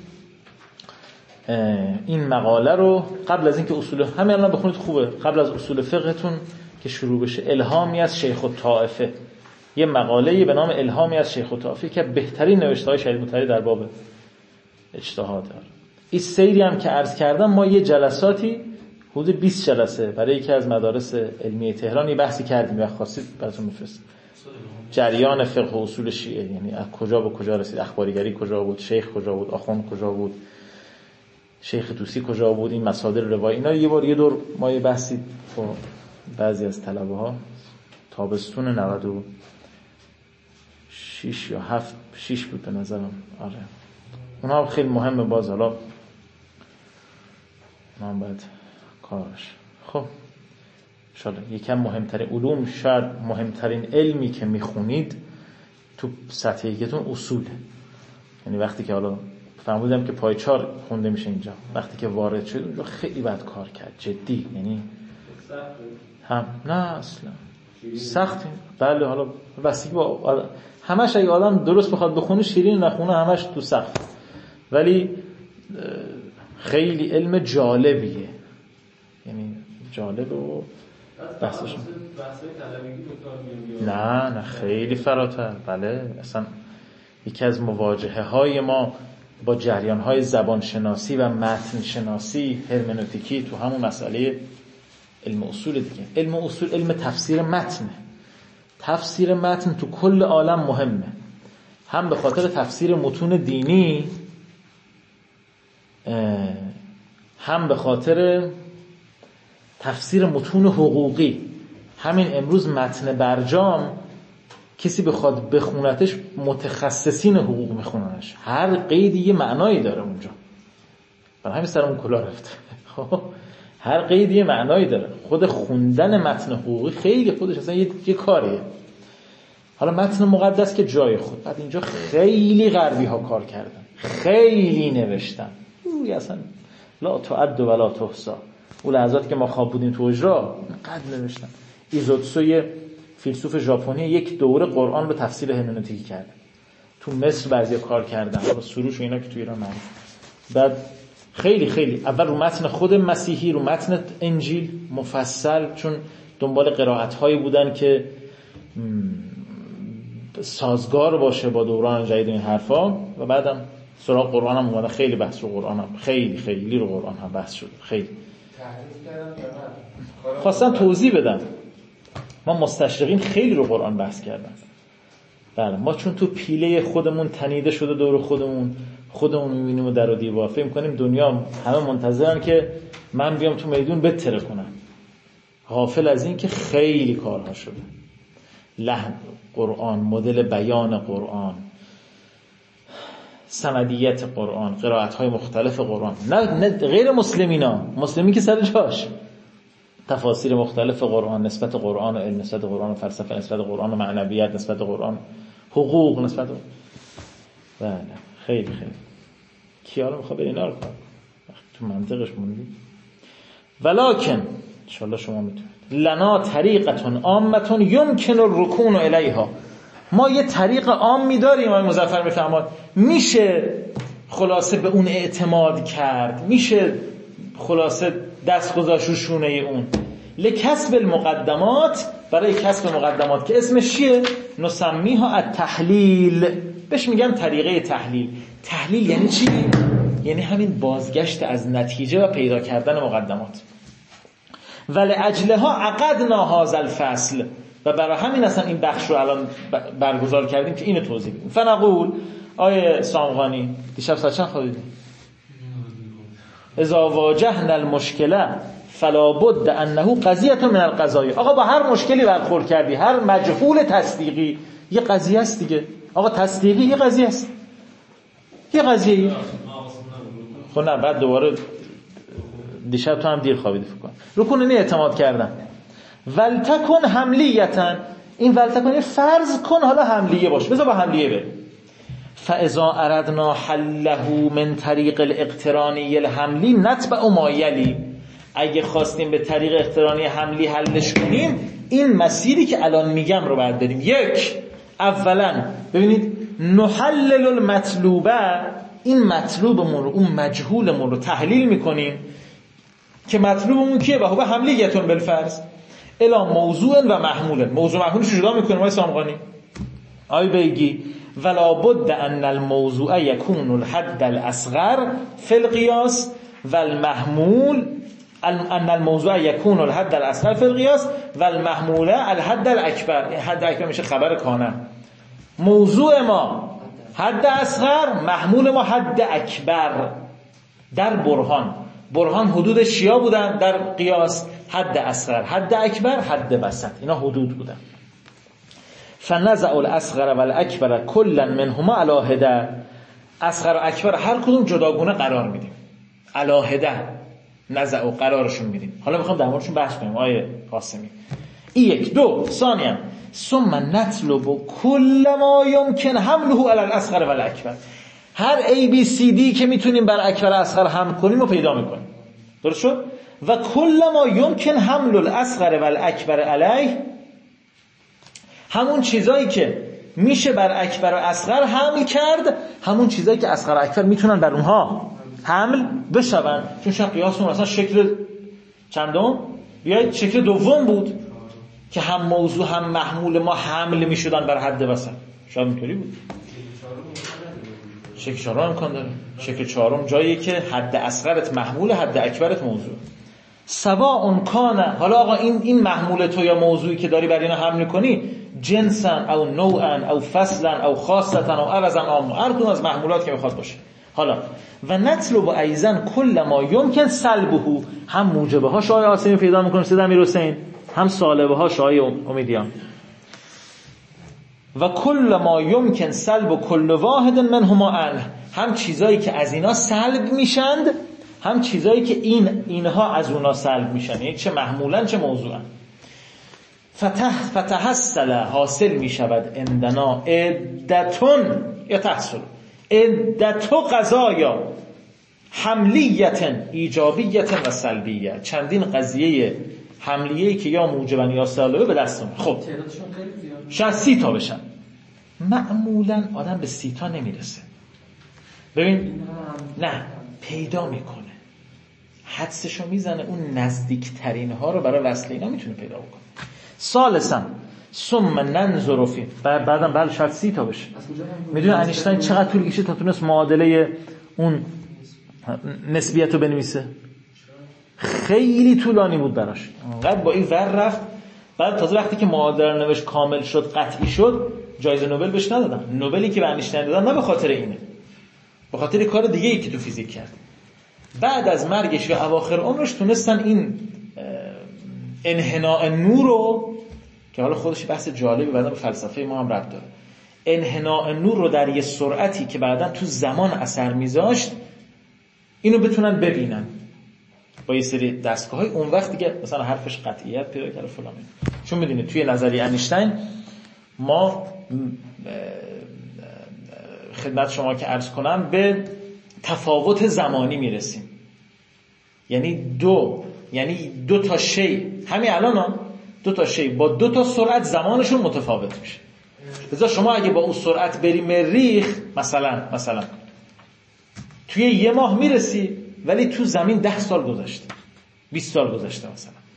این مقاله رو قبل از اینکه اصول همین الان بخونید خوبه، قبل از اصول فقهتون که شروع بشه. الهامی از شیخ الطائفه، یه مقاله به نام الهامی از شیخ الطائفه که بهترین نوشته‌های شهید مطهری در باب اجتهاد داره. این سیری هم که عرض کردم، ما یه جلساتی حدود 20 جلسه برای یکی از مدارس علمی تهران یه بحثی کردیم و خواستید براتون میفرستم. جریان فقه و اصول شیعه، یعنی از کجا به کجا رسید، اخباریگری کجا بود، شیخ کجا بود، آخوند کجا بود، شیخ طوسی کجا بود، این مصادر روایی، اینا یه بار یه دور ما یه بحثی با بعضی از طلبه ها تابستون 96 یا 7 6 بود به نظرم. آره اونها خیلی مهمه. باز حالا من باید کارش خب انشالله یکم مهمترین علوم، شاید مهمترین علمی که میخونید تو سطح یکتون اصوله. یعنی وقتی که حالا فهمیدم که پایچار خونده میشه اینجا، وقتی که وارد شد اونجا خیلی باید کار کرد جدی. یعنی هم نه اصلا سخت. بله حالا واسه با همش اگه آدم درست بخواد بخونه شیرین نخونه همش تو سقف. ولی خیلی علم جالبیه، یعنی جالبه و بحثش نه خیلی فراتر. بله اصلا یکی از مواجهه های ما با جریان های زبان شناسی و متن شناسی هرمنوتیکی تو همون مسئله علم اصول دیگه. علم اصول علم تفسیر متنه. تفسیر متن تو کل عالم مهمه، هم به خاطر تفسیر متون دینی، هم به خاطر تفسیر متون حقوقی. همین امروز متن برجام کسی بخواد بخونتش متخصصین حقوق میخوننش، هر قیدی یه معنایی داره اونجا، برای همین سرمون کلا رفته. خب هر قیدی یه معنایی داره. خود خوندن متن حقوقی خیلی خودش اصلا یه کاریه. حالا متن مقدس که جای خود، بعد اینجا خیلی غربی ها کار کردن، خیلی نوشتن، اصلا لا تعد ولا تحصی. اون لحظاتی که ما خواب بودیم تو اجرا قد نوشتن. ایزوتسو فیلسوف ژاپنی یک دوره قرآن رو تفسیر هرمنوتیکی کرده. تو مصر بعضیا کار کردن با سروش و اینا که تو ایران معروف. بعد خیلی اول رو متن خود مسیحی، رو متن انجیل مفصل، چون دنبال قرائت‌هایی بودن که سازگار باشه با دوران جدید این حرفا، و بعدم سراغ قرآن هم اومدن. خیلی بحث رو قرآن هم خیلی رو قرآن هم بحث شد. خیلی خواستم توضیح بدم، ما مستشرقین خیلی رو قرآن بحث کردن. بله ما چون تو پیله خودمون تنیده شده دور خودمون میبینیم و در و دیوار، فکر می‌کنیم دنیا همه منتظرن که من بیام تو میدون بتره کنم، غافل از این که خیلی کارها شده. لحن قرآن، مدل بیان قرآن، سندیت قرآن، قرائت‌های مختلف قرآن، نه غیر مسلمین که سر جاش، تفاسیر مختلف قرآن، نسبت قرآن و علم، نسبت قرآن و فلسفه، نسبت قرآن و معنویت، نسبت قرآن حقوق، نسبت بله خیلی کی حالا میخواد اینا رو کار تو منطقش موندی. ولکن ان شاء الله شما میتونید لنا طریقتون عامتون یمکن الرکون الیها، ما یه طریق عامی داریم. آقای مظفر میفرماد میشه خلاصه به اون اعتماد کرد، میشه خلاصه دست گذاشت رو شونه اون. لکسب المقدمات، برای کسب مقدمات که اسمش چیه؟ نسمیها التحلیل، بهش میگم طریقه تحلیل. تحلیل یعنی چی؟ یعنی همین بازگشت از نتیجه و پیدا کردن مقدمات. ولأجلها عقدنا هذا الفصل، و برای همین اصلا این بخش رو الان برگزار کردیم که اینو توضیح بدیم. فنقول آیه سامغانی دیشب ساعت چند خوابیدی؟ اذا واجهنا المشکله فلا بد انه قضیه من القضایا. آقا با هر مشکلی برخورد کردی، هر مجهول تصدیقی یه قضیه است دیگه. آقا تصدیقی یه قضیه است، یه قضیه. خب نه بعد دوباره دیشب تو هم دیر خوابیدی فکر کنم. رکون اعتماد کردن. ولتکن حملیتا، این ولتکن فرض کن حالا حملیه باشه، بذار با حملیه بریم. فاذا اردنا حله من طریق الاقترانی الحملی نتبع ما یلی، اگه خواستیم به طریق اقترانی حملی حلش کنیم این مسیری که الان میگم رو باید بریم. یک، اولا ببینید نحلل المطلوبه، این مطلوبمون رو، اون مجهولمون رو تحلیل میکنیم که مطلوبمون کیه؟ و هو حملیتون بالفرض الا موضوع و محمول. موضوع محمولش جدا میکنیم آقای سامغانی. آی بگی ولا بد ان الموضوع يكون الحد الاصغر في القياس والمحمول ان الموضوع يكون الحد الاصغر في القياس والمحمول الحد الاكبر. حد اکبر میشه خبر کانه. موضوع ما حد اصغر، محمول ما حد اکبر. در برهان حدود شیا بودن، در قیاس حد اصغر، حد اکبر، حد وسط، اینا حدود بودن. فنزع الاصغر والاکبر کلا منهما علی حده، اصغر و اکبر هر کدوم جداگونه قرار میدیم، علی حده نزع و قرارشون میدیم. حالا میخوام در موردشون بحث کنیم آیه قاسمی. این یک. دو، ثانیا ثم نطلب کل ما یمکن حمله علی الاصغر والاکبر، هر ABCD که میتونیم بر اکبر اصغر حمل کنیم رو پیدا میکنیم. درست شد؟ و کل ما یمکن حمل الاصغر والاکبر علیه، همون چیزایی که میشه بر اکبر و اصغر حمل کرد، همون چیزایی که اصغر و اکبر میتونن بر اونها حمل بشون. چون شاید قیاسمون اصلا شکل چندم بیاید شکل دوم بود که هم موضوع هم محمول ما حمل میشدن بر حد وسط، شاید اینطوری بود. شکل چهارم امکان داره. شکل چهارم جاییه که حد اصغرت محمول، حد اکبرت موضوع. سواء کان، حالا آقا این محمول تو یا موضوعی که داری بر اینا حمل کنی جنسا او نوعا او فصلا او خاصتا او عوضا عام، هر کدوم از محمولات که میخواد باشه. حالا و نطلب ایضا کل ما یمکن سلبه، هم موجبه ها شای آسمی پیدا میکنیم سید امیر حسین، هم سالبه ها شای امیدیان. و کل ما یمکن سلب کل واحد منهما عنه، هم چیزایی که از اینا سلب میشند، هم چیزایی که اینها از اونا سلب میشن، یعنی چه محمولا چه موضوعا. فتحصل حاصل میشود عندنا عدتون یا تحصل عدتو قضایا حملیت ایجابیت و سلبیت، چندین قضیه حملیه‌ای که یا موجبن یا سلبه به دست میاد. خب شاید 30 تا بشن، معمولا آدم به 30 تا نمیرسه. ببین نه پیدا میکنه، حدسشو میزنه، اون نزدیکترین ها رو برای وصل اینا میتونه پیدا بکنه. ثالثا ثم ننظر فی، بعدم بله شاید 30 تا بشه. میدونی انیشتین چقدر طول کشید تا تونست معادله اون نسبیت رو بنویسه؟ خیلی طولانی بود براش، انقدر با این ور رفت. بعد تازه وقتی که معادله نوشت کامل شد قطعی شد، جایزه نوبل بهش ندادن. نوبلی که به انیشتین دادن نه به خاطر اینه، به خاطر کار دیگه ای که تو فیزیک کرد. بعد از مرگش و اواخر عمرش تونستن این انحناء نور رو، که حالا خودش بحث جالبی بعدا به فلسفه ما هم ربط داره، انحناء نور رو در یه سرعتی که بعدا تو زمان اثر میذاشت اینو بتونن ببینن با یه سری دستگاه‌های. اون وقت دیگه مثلا حرفش قطعیت پیدا کرد فلان. چون میدونید توی نظریه انیشتین ما خدمت شما که عرض کنم به تفاوت زمانی میرسیم، یعنی دو تا شی، همین الان دو تا شی با دو تا سرعت زمانشون متفاوت میشه. لذا شما اگه با اون سرعت بری مریخ مثلا توی یه ماه میرسی، ولی تو زمین 10 سال گذشته، 20 سال گذشته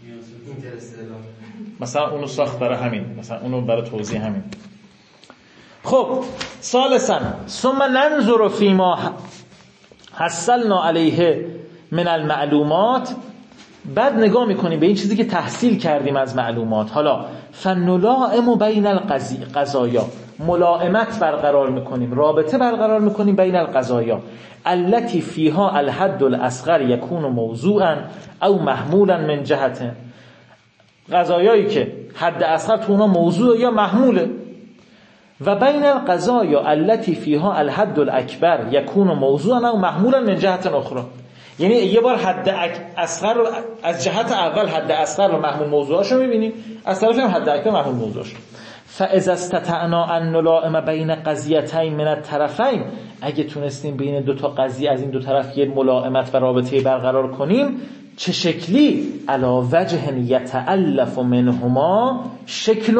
مثلا اونو ساخت برای همین، مثلا اونو برای توضیح همین. خب ثالثا ثم ننظر فيما حصلنا عليه من المعلومات، بعد نگاه میکنیم به این چیزی که تحصیل کردیم از معلومات. حالا فنلائم بین القضایا، ملائمت برقرار میکنیم، رابطه برقرار میکنیم بین القضایا التي فيها الحد الاصغر يكون موضوعا او محمولا من جهته، قضایایی که حد اصغر تو اونا موضوع یا محموله، و بین القضایا التي فيها الحد الاکبر يكون موضوعا او محمولا من جهت اخرى، یعنی یه بار حد اصغر رو از جهت اول حد اصغر و محمول موضوعاشو میبینیم، از طرف هم حد اکبر محمول موضوعش. فاذا استطعنا ان نلائم بین قضیتین من الطرفین، اگه تونستیم بین دو تا قضیه از این دو طرف یه ملائمت و رابطه برقرار کنیم، چه شکلی؟ علی وجه یتألف منهما شکل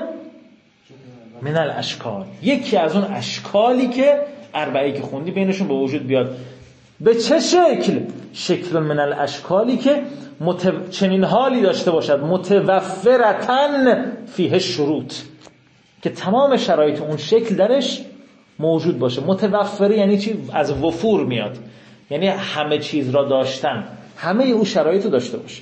من الاشکال، یکی از اون اشکالی که اربعی که خوندی بینشون به وجود بیاد. به چه شکل؟ شکل من الاشکالی که چنین حالی داشته باشد متوفرتن فیه شروط، که تمام شرایط اون شکل درش موجود باشه. متوفره یعنی چی؟ از وفور میاد، یعنی همه چیز را داشتن، همه اون شرایط رو داشته باشه.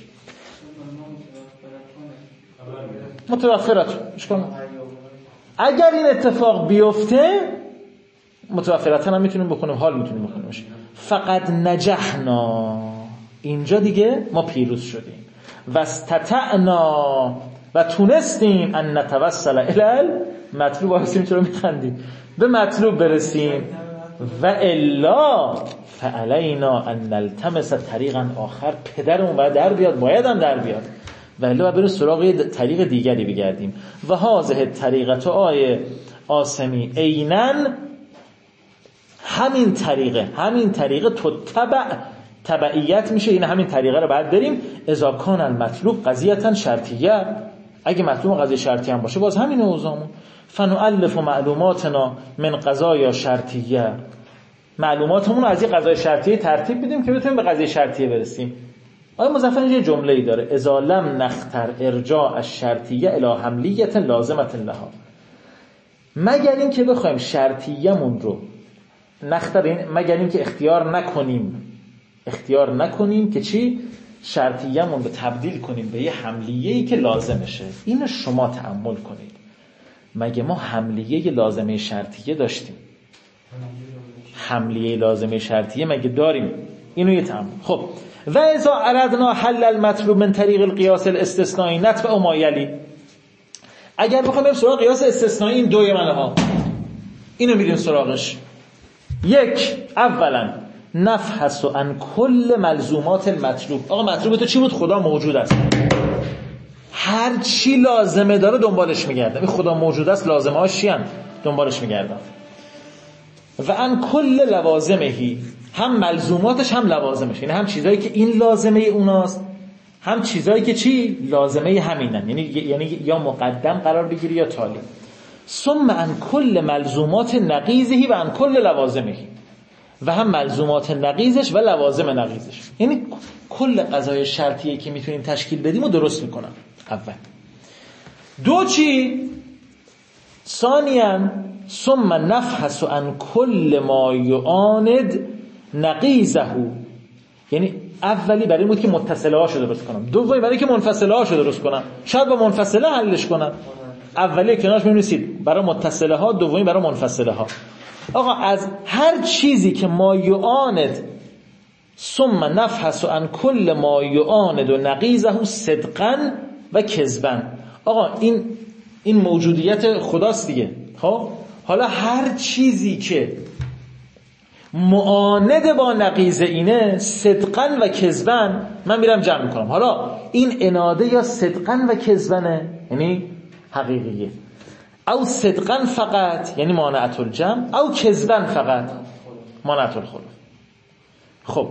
متوفرت اگر این اتفاق بیفته متوفرتن هم میتونیم بکنیم، حال میتونیم بکنیم. فقط نجحنا، اینجا دیگه ما پیروز شدیم. و استطعنا، و تونستیم ان نتوصل الی مطلوب. واسیم چرا میخندیم؟ به مطلوب برسیم. و الا فعلینا ان نلتمس طریقا آخر، پدرمون باید در بیاد، باید هم در بیاد، و الا بریم سراغ یه طریق دیگری بگردیم. و هذه طریقت آیه آسمی اینن، همین طریقه تبعیت میشه، این همین طریقه رو بعد بریم. اذا کان المطلوب قضیه شرطیه، اگه مطلوب قضیه شرطی هم باشه باز همین اوضاعمون. فنؤلف معلوماتنا من قضایا شرطیه، معلوماتمون رو از این قضای شرطیه ترتیب بدیم که بتونیم به قضیه شرطیه برسیم. آقای مظفر اینجا جمله‌ای داره: اذا لم نختر ارجاع الشرطیه الی حملیه لازمه لها. مگر این که بخوایم شرطیه‌مون رو نختر، مگر این که اختیار نکنیم که چی؟ شرطیه‌مون رو تبدیل کنیم به یه حملیه‌ای که لازمشه. اینو شما تأمل کنید. مگه ما حملیه لازمه شرطیه داشتیم؟ حملیه لازمه شرطیه مگه داریم؟ اینو یه تأمل. خب و اذا اردنا حل المطلوب من طریق القیاس الاستثنایی نتبع ما یلی، اگر بخوایم بریم سراغ قیاس استثنایی، این دوی منه ها، اینو میریم سراغش. یک، اولا نفحص عن کل ملزومات المطلوب. آقا مطلوب تو چی بود؟ خدا موجود است. هر چی لازمه داره دنبالش میگردم. این خدا موجود است، لازمه هاش چی هن؟ دنبالش میگردم. و عن کل لوازمهی، هم ملزوماتش هم لوازمش، یعنی هم چیزایی که این لازمه اوناست، هم چیزایی که چی؟ لازمه همینن، یعنی یا مقدم قرار بگیری یا تالی. ثم عن کل ملزومات نقیضهی و عن کل لوازمهی، و هم ملزومات نقیضش و لوازم نقیضش، یعنی کل قضای شرطیه که میتونیم تشکیل بدیم و درست میکنم. اول. دو، چی؟ ثانیاً ثم نفحص عن کل ما یعاند نقیضه، یعنی اولی برای این بود که متصله هاشو درست کنم، دومی برای که منفصله هاشو درست کنم. شاید با منفصله حلش کنم. اولی کنارش می‌نویسید برای متصله ها، دومی برای منفصله ها. آقا از هر چیزی که ما یعاند، ثم نفحص عن کل ما یعاند و نقیضه صدقا و کذبا. آقا این موجودیت خداست دیگه. خب حالا هر چیزی که معاند با نقیض اینه، صدقا و کذبا، من میرم جمع میکنم. حالا این اناده یا صدقا و کذبنه، یعنی حقیقیه، او صدقا فقط یعنی مانعت الجمع، او کذبا فقط مانعت الخلف. خب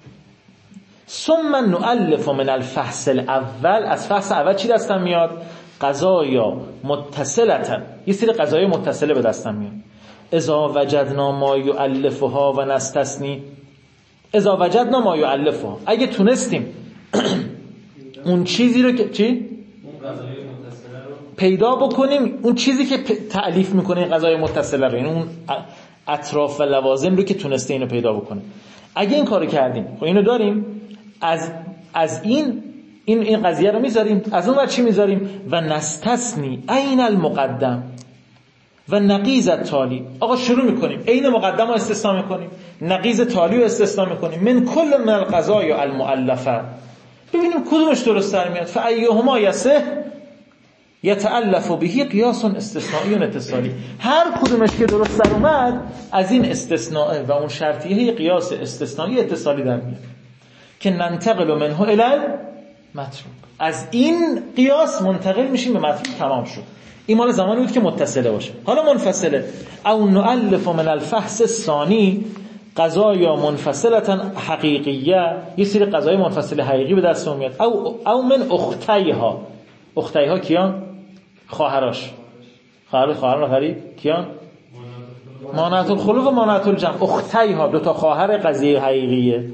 ثم نؤلف من الفحص الاول، از فحص اول چی دستم میاد؟ قضایا متصلتا، یه سری قضایا متصله به دستم میاد. اذا وجدنا ما یؤلفها و نستثنی، اذا وجدنا ما یؤلفها، اگه تونستیم اون چیزی رو که چی؟ پیدا بکنیم، اون چیزی که تألیف میکنه این قضای متصله رو، یعنی اون اطراف و لوازم رو که تونسته اینو پیدا بکنه. اگه این کارو کردیم، خب اینو داریم، از این قضیه رو میذاریم، از اون ور چی میذاریم؟ و نستثنی عین المقدم و نقیض التالی. آقا شروع میکنیم عین مقدم رو استثنا میکنیم، نقیض تالی رو استثنا میکنیم. من کل من القضایا المؤلفه، ببینیم کدومش درست در میاد. فایهما یصح یتألف به قیاس استثنایی و اتصالی. هر کدومش که درست در اومد از این استثناء و اون شرطیه قیاس استثنایی اتصالی در میاد که ننتقل منه الی المطلوب. از این قیاس منتقل میشیم به مطلوب. تمام شد. این مال زمانی بود که متصله باشه. حالا منفصله. او نؤلف من الفحص الثانی قضایا منفصلتا حقیقیه، یه سری قضای منفصل حقیقی به دست میاد. او من اختیها. اختیها کیان؟ خواهراش. خواهران آخری کیان؟ مانعت الخلو و مانعت الجمع. اختیها دو تا خواهر قضیه حقیقیه.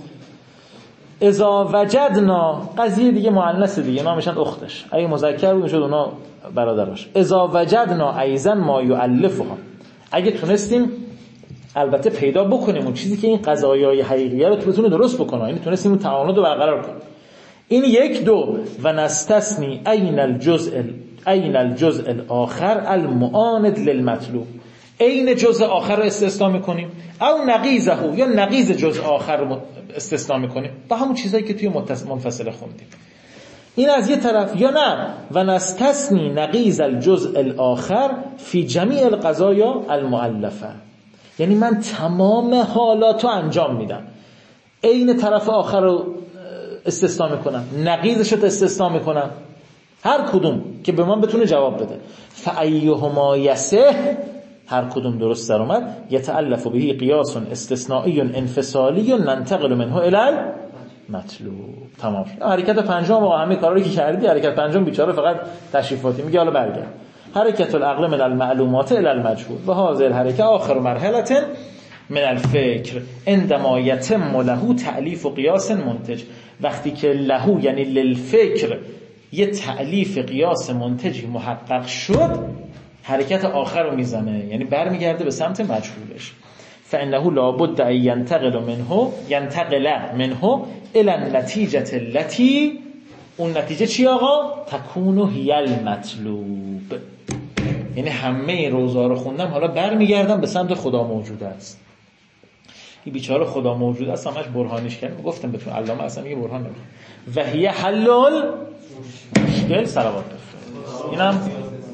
اذا وجدنا، قضیه دیگه مؤنث دیگه، نامشن اختش. اگه مذکر بود میشد اونا برادراش. اذا وجدنا ایضا ما یؤلفها، اگه تونستیم البته پیدا بکنیم اون چیزی که این قضایای حقیقیه رو بتونه درست بکنه، یعنی تونستیم اون تعامل رو برقرار کنیم. این یک. دو، و نستثنی عین الجزء الاخر المعاند للمطلوب، عین جزء آخر رو استثنا میکنیم، او نقیضه یا نقیض جزء آخر رو استثنا میکنیم، با همون چیزایی که توی منفصله خوندیم. این از یه طرف. یا نه و نستثنی نقیض الجزء الاخر فی جمیع القضایا المؤلفه، یعنی من تمام حالاتو انجام میدم، عین طرف آخر رو استثنا میکنم، نقیضش رو استثنا میکنم، هر کدوم که به من بتونه جواب بده. فایهما یصح، هر کدوم درست در اومد، یتألف به قیاس استثنایی انفصالی ننتقل منه الی المطلوب. تمام شد. حرکت پنجم آقا همه کارا رو که کردی، حرکت پنجم بیچاره فقط تشریفاتی میگه حالا برگرد. حرکت العقل من المعلومات الى المجهول و هذه الحرکه آخر مرحله من الفکر عندما یتم له تألیف و قیاس منتج. وقتی که له یعنی للفکر یه تألیف قیاس منتجی محقق شد، حرکت آخر رو میزنه، یعنی برمیگرده به سمت مجهولش. فانه لابد ان ينتقل منه الى النتیجه التي، اون نتیجه چی آقا؟ تکون هی المطلوب. یعنی همه روزا رو خوندم، حالا برمیگردم به سمت خدا موجود است. این بیچاره خدا موجود است همش برهانش کردم، گفتم بهتون علامه اصلا میگه برهان نمیخواد. و هی حل مشکل صلوات بفرست. اینم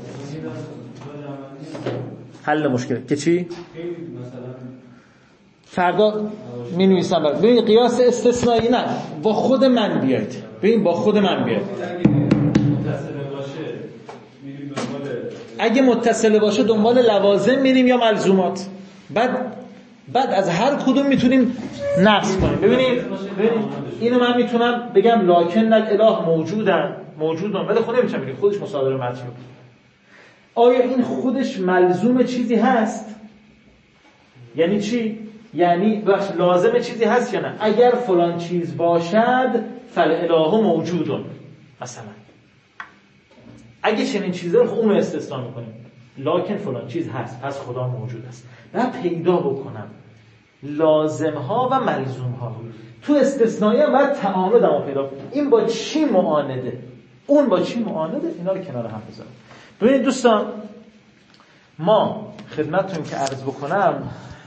حل مشکل که چی؟ فردا می نویسم برات. ببین قیاس استثنایی نه، با خود من بیاید. ببین با خود من بیاید. اگه متصل باشه دنبال لوازم میریم یا ملزومات. بعد از هر کدوم میتونیم نقص کنیم. ببینید اینو من میتونم بگم لکن الاله موجودن ولی خود نمیتونم بگم خودش مصادره مطلوب. آیا این خودش ملزوم چیزی هست؟ یعنی چی؟ یعنی لازم چیزی هست یا نه؟ اگر فلان چیز باشد فالاله موجودون مثلا، اگه چنین چیزی رو اون رو استثنا میکنیم، لکن فلان چیز هست پس خدا موجود است. بعد پیدا بکنم لازم ها و ملزوم ها. تو استثنایی هم باید تعامل رو پیدا کنم. این با چی معانده، اون با چی معانده، اینا رو کنار هم بذارم. ببینید دوستان، ما خدمتتون که عرض بکنم